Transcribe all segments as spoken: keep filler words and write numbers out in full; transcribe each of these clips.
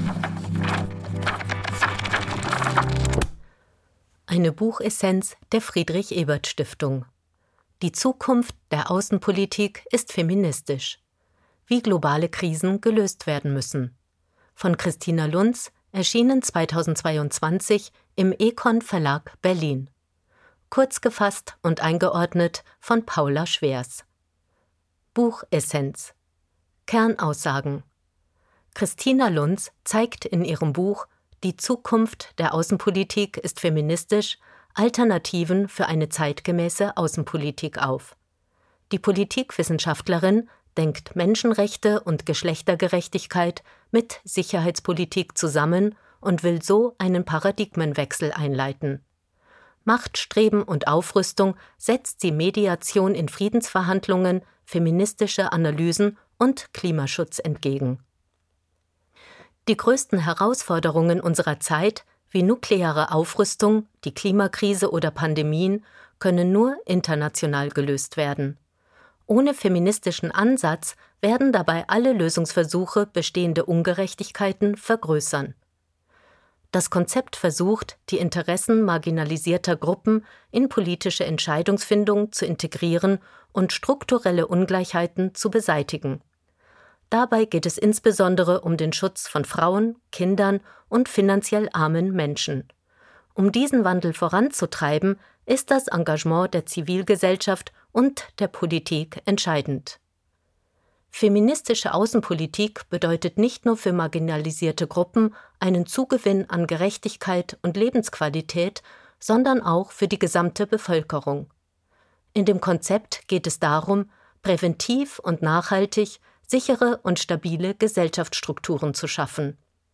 Eine Buchessenz der Friedrich-Ebert-Stiftung. Die Zukunft der Außenpolitik ist feministisch. Wie globale Krisen gelöst werden müssen. Von Christina Lunz, erschienen zweitausendzweiundzwanzig im Econ Verlag Berlin. Kurz gefasst und eingeordnet von Paula Schwers. Buchessenz. Kernaussagen. Christina Lunz zeigt in ihrem Buch Die Zukunft der Außenpolitik ist feministisch Alternativen für eine zeitgemäße Außenpolitik auf. Die Politikwissenschaftlerin denkt Menschenrechte und Geschlechtergerechtigkeit mit Sicherheitspolitik zusammen und will so einen Paradigmenwechsel einleiten. Machtstreben und Aufrüstung setzt sie Mediation in Friedensverhandlungen, feministische Analysen und Klimaschutz entgegen. Die größten Herausforderungen unserer Zeit, wie nukleare Aufrüstung, die Klimakrise oder Pandemien, können nur international gelöst werden. Ohne feministischen Ansatz werden dabei alle Lösungsversuche bestehende Ungerechtigkeiten vergrößern. Das Konzept versucht, die Interessen marginalisierter Gruppen in politische Entscheidungsfindung zu integrieren und strukturelle Ungleichheiten zu beseitigen. Dabei geht es insbesondere um den Schutz von Frauen, Kindern und finanziell armen Menschen. Um diesen Wandel voranzutreiben, ist das Engagement der Zivilgesellschaft und der Politik entscheidend. Feministische Außenpolitik bedeutet nicht nur für marginalisierte Gruppen einen Zugewinn an Gerechtigkeit und Lebensqualität, sondern auch für die gesamte Bevölkerung. In dem Konzept geht es darum, präventiv und nachhaltig sichere und stabile Gesellschaftsstrukturen zu schaffen.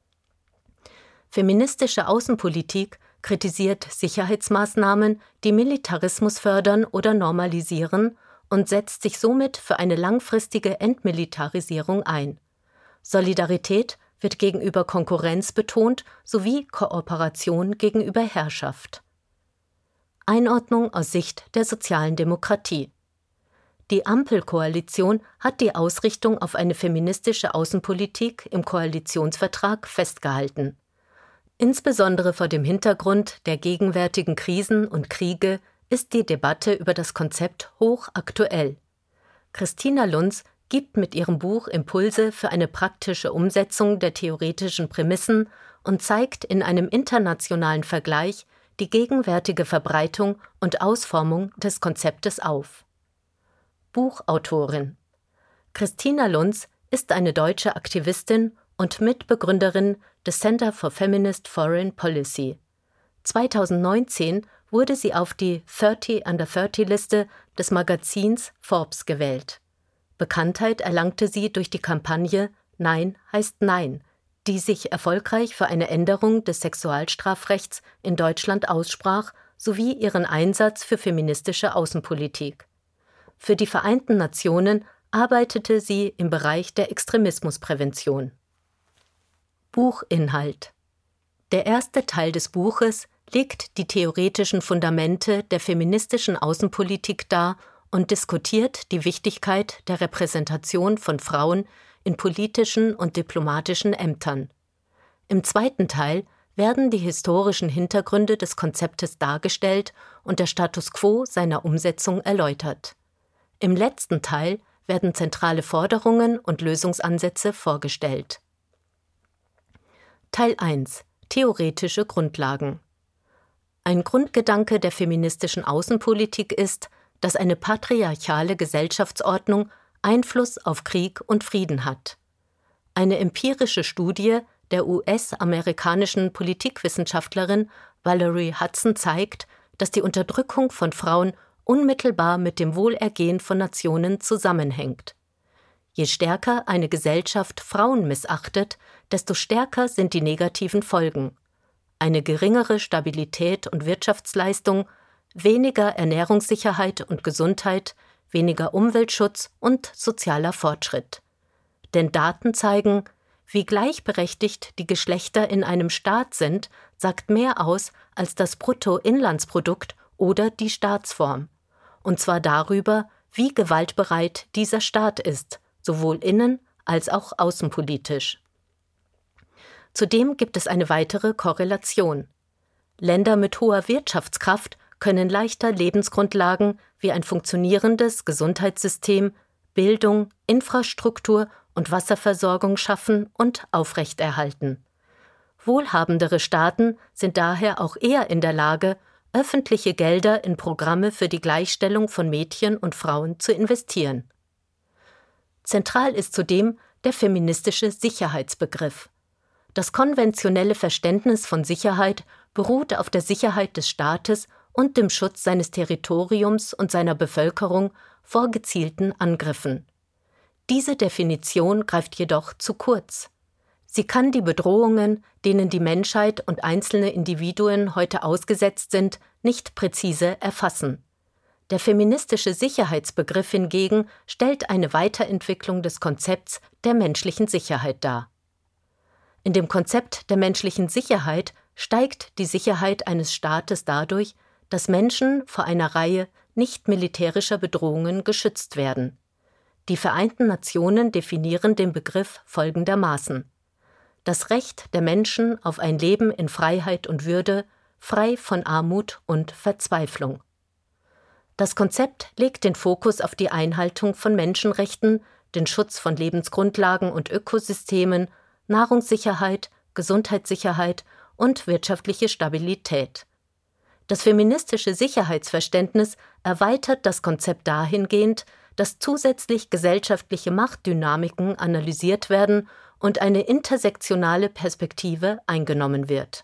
Feministische Außenpolitik kritisiert Sicherheitsmaßnahmen, die Militarismus fördern oder normalisieren, und setzt sich somit für eine langfristige Entmilitarisierung ein. Solidarität wird gegenüber Konkurrenz betont sowie Kooperation gegenüber Herrschaft. Einordnung aus Sicht der sozialen Demokratie. Die Ampelkoalition hat die Ausrichtung auf eine feministische Außenpolitik im Koalitionsvertrag festgehalten. Insbesondere vor dem Hintergrund der gegenwärtigen Krisen und Kriege ist die Debatte über das Konzept hochaktuell. Christina Lunz gibt mit ihrem Buch Impulse für eine praktische Umsetzung der theoretischen Prämissen und zeigt in einem internationalen Vergleich die gegenwärtige Verbreitung und Ausformung des Konzeptes auf. Buchautorin. Christina Lunz ist eine deutsche Aktivistin und Mitbegründerin des Center for Feminist Foreign Policy. zweitausendneunzehn wurde sie auf die dreißig Under dreißig Liste des Magazins Forbes gewählt. Bekanntheit erlangte sie durch die Kampagne Nein heißt Nein, die sich erfolgreich für eine Änderung des Sexualstrafrechts in Deutschland aussprach, sowie ihren Einsatz für feministische Außenpolitik. Für die Vereinten Nationen arbeitete sie im Bereich der Extremismusprävention. Buchinhalt. Der erste Teil des Buches legt die theoretischen Fundamente der feministischen Außenpolitik dar und diskutiert die Wichtigkeit der Repräsentation von Frauen in politischen und diplomatischen Ämtern. Im zweiten Teil werden die historischen Hintergründe des Konzeptes dargestellt und der Status quo seiner Umsetzung erläutert. Im letzten Teil werden zentrale Forderungen und Lösungsansätze vorgestellt. Teil eins. Theoretische Grundlagen. Ein Grundgedanke der feministischen Außenpolitik ist, dass eine patriarchale Gesellschaftsordnung Einfluss auf Krieg und Frieden hat. Eine empirische Studie der U S-amerikanischen Politikwissenschaftlerin Valerie Hudson zeigt, dass die Unterdrückung von Frauen unmittelbar mit dem Wohlergehen von Nationen zusammenhängt. Je stärker eine Gesellschaft Frauen missachtet, desto stärker sind die negativen Folgen. Eine geringere Stabilität und Wirtschaftsleistung, weniger Ernährungssicherheit und Gesundheit, weniger Umweltschutz und sozialer Fortschritt. Denn Daten zeigen, wie gleichberechtigt die Geschlechter in einem Staat sind, sagt mehr aus als das Bruttoinlandsprodukt oder die Staatsform. Und zwar darüber, wie gewaltbereit dieser Staat ist, sowohl innen- als auch außenpolitisch. Zudem gibt es eine weitere Korrelation. Länder mit hoher Wirtschaftskraft können leichter Lebensgrundlagen wie ein funktionierendes Gesundheitssystem, Bildung, Infrastruktur und Wasserversorgung schaffen und aufrechterhalten. Wohlhabendere Staaten sind daher auch eher in der Lage, öffentliche Gelder in Programme für die Gleichstellung von Mädchen und Frauen zu investieren. Zentral ist zudem der feministische Sicherheitsbegriff. Das konventionelle Verständnis von Sicherheit beruht auf der Sicherheit des Staates und dem Schutz seines Territoriums und seiner Bevölkerung vor gezielten Angriffen. Diese Definition greift jedoch zu kurz. Sie kann die Bedrohungen, denen die Menschheit und einzelne Individuen heute ausgesetzt sind, nicht präzise erfassen. Der feministische Sicherheitsbegriff hingegen stellt eine Weiterentwicklung des Konzepts der menschlichen Sicherheit dar. In dem Konzept der menschlichen Sicherheit steigt die Sicherheit eines Staates dadurch, dass Menschen vor einer Reihe nicht-militärischer Bedrohungen geschützt werden. Die Vereinten Nationen definieren den Begriff folgendermaßen: Das Recht der Menschen auf ein Leben in Freiheit und Würde, frei von Armut und Verzweiflung. Das Konzept legt den Fokus auf die Einhaltung von Menschenrechten, den Schutz von Lebensgrundlagen und Ökosystemen, Nahrungssicherheit, Gesundheitssicherheit und wirtschaftliche Stabilität. Das feministische Sicherheitsverständnis erweitert das Konzept dahingehend, dass zusätzlich gesellschaftliche Machtdynamiken analysiert werden und eine intersektionale Perspektive eingenommen wird.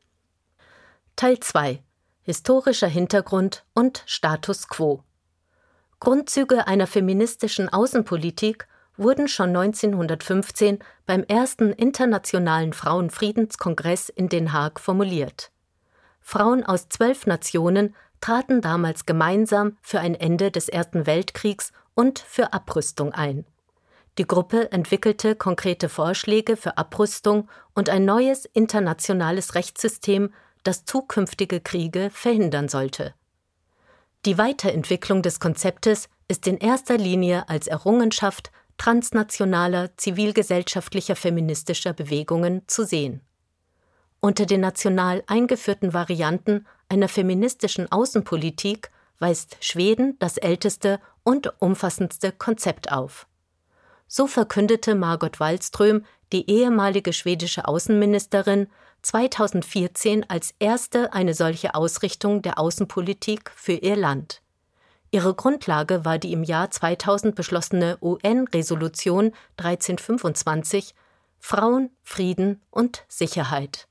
Teil zwei: Historischer Hintergrund und Status quo. Grundzüge einer feministischen Außenpolitik wurden schon neunzehnhundertfünfzehn beim ersten Internationalen Frauenfriedenskongress in Den Haag formuliert. Frauen aus zwölf Nationen traten damals gemeinsam für ein Ende des Ersten Weltkriegs und für Abrüstung ein. Die Gruppe entwickelte konkrete Vorschläge für Abrüstung und ein neues internationales Rechtssystem, das zukünftige Kriege verhindern sollte. Die Weiterentwicklung des Konzeptes ist in erster Linie als Errungenschaft transnationaler zivilgesellschaftlicher feministischer Bewegungen zu sehen. Unter den national eingeführten Varianten einer feministischen Außenpolitik weist Schweden das älteste und umfassendste Konzept auf. So verkündete Margot Wallström, die ehemalige schwedische Außenministerin, zweitausendvierzehn als erste eine solche Ausrichtung der Außenpolitik für ihr Land. Ihre Grundlage war die im Jahr zweitausend beschlossene U N-Resolution dreitausendfünfundzwanzig Frauen, Frieden und Sicherheit.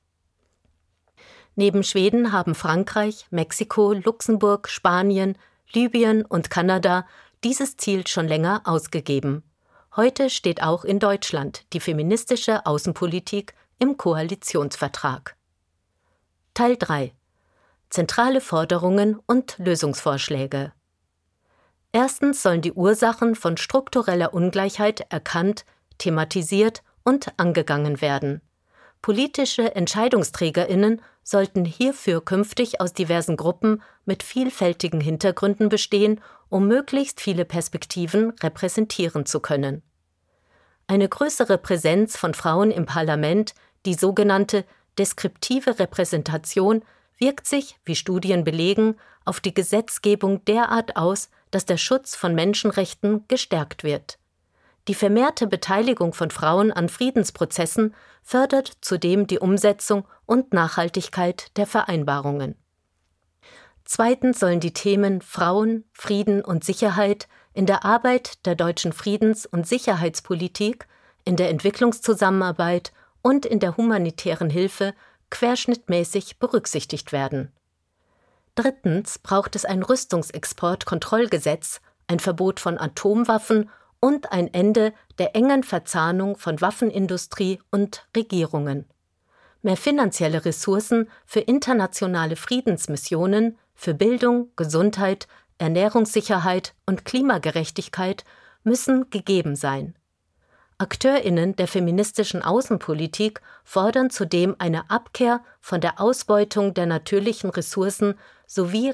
Neben Schweden haben Frankreich, Mexiko, Luxemburg, Spanien, Libyen und Kanada dieses Ziel schon länger ausgegeben. Heute steht auch in Deutschland die feministische Außenpolitik im Koalitionsvertrag. Teil drei: Zentrale Forderungen und Lösungsvorschläge. Erstens sollen die Ursachen von struktureller Ungleichheit erkannt, thematisiert und angegangen werden. Politische EntscheidungsträgerInnen sollten hierfür künftig aus diversen Gruppen mit vielfältigen Hintergründen bestehen, um möglichst viele Perspektiven repräsentieren zu können. Eine größere Präsenz von Frauen im Parlament, die sogenannte deskriptive Repräsentation, wirkt sich, wie Studien belegen, auf die Gesetzgebung derart aus, dass der Schutz von Menschenrechten gestärkt wird. Die vermehrte Beteiligung von Frauen an Friedensprozessen fördert zudem die Umsetzung und Nachhaltigkeit der Vereinbarungen. Zweitens sollen die Themen Frauen, Frieden und Sicherheit in der Arbeit der deutschen Friedens- und Sicherheitspolitik, in der Entwicklungszusammenarbeit und in der humanitären Hilfe querschnittmäßig berücksichtigt werden. Drittens braucht es ein Rüstungsexportkontrollgesetz, ein Verbot von Atomwaffen und ein Ende der engen Verzahnung von Waffenindustrie und Regierungen. Mehr finanzielle Ressourcen für internationale Friedensmissionen, für Bildung, Gesundheit, Ernährungssicherheit und Klimagerechtigkeit müssen gegeben sein. AkteurInnen der feministischen Außenpolitik fordern zudem eine Abkehr von der Ausbeutung der natürlichen Ressourcen sowie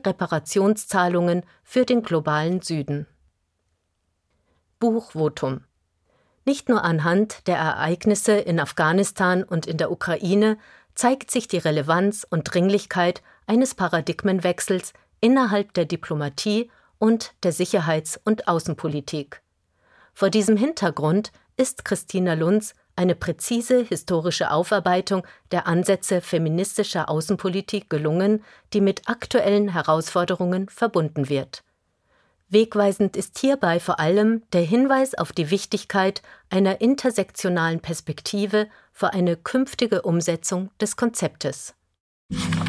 Reparationszahlungen für den globalen Süden. Buchvotum. Nicht nur anhand der Ereignisse in Afghanistan und in der Ukraine zeigt sich die Relevanz und Dringlichkeit eines Paradigmenwechsels innerhalb der Diplomatie und der Sicherheits- und Außenpolitik. Vor diesem Hintergrund ist Christina Lunz eine präzise historische Aufarbeitung der Ansätze feministischer Außenpolitik gelungen, die mit aktuellen Herausforderungen verbunden wird. Wegweisend ist hierbei vor allem der Hinweis auf die Wichtigkeit einer intersektionalen Perspektive für eine künftige Umsetzung des Konzeptes.